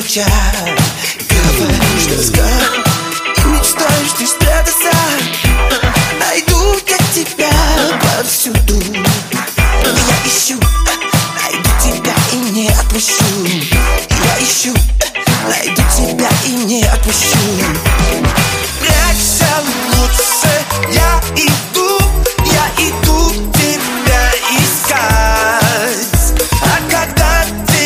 стучат. Говоришь, тоска, и мечтаешь ты спрятаться. Найду я тебя повсюду. Я ищу, найду тебя и не отпущу. Я ищу, найду тебя и не отпущу. Прячься лучше, я иду тебя искать. А когда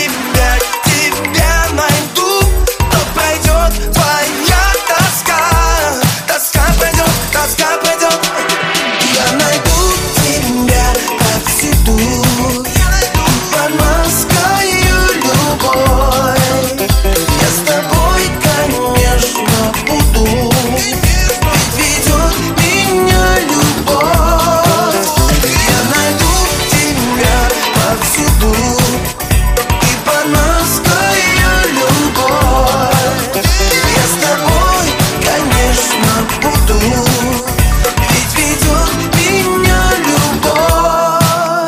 тебя найду, то пройдет твоя тоска. Тоска пройдет. Я найду тебя повсюду. Под маской любовь. Я с тобой, конечно, буду. Ведь ведет меня любовь. Я найду тебя повсюду. И под маской любовь. Я с тобой, конечно, буду. Ведь ведет меня любовь.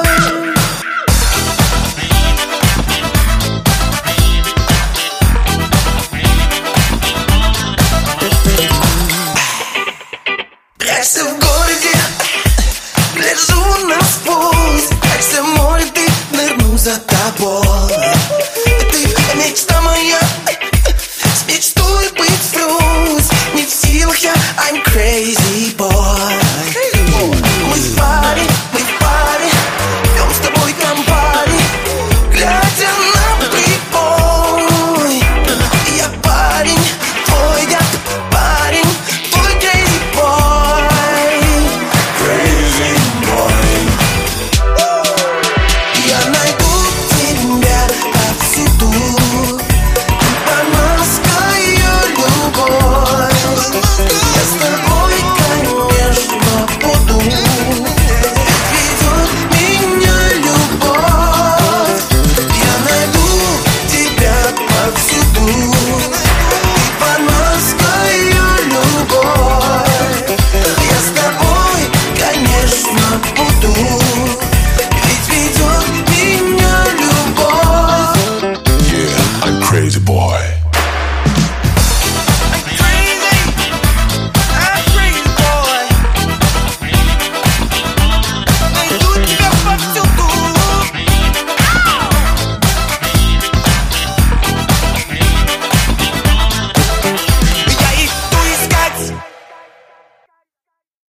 Прячься в городе, гляжу насквозь. Прячься в море, ты нырну за тобой. Ты мечта моя.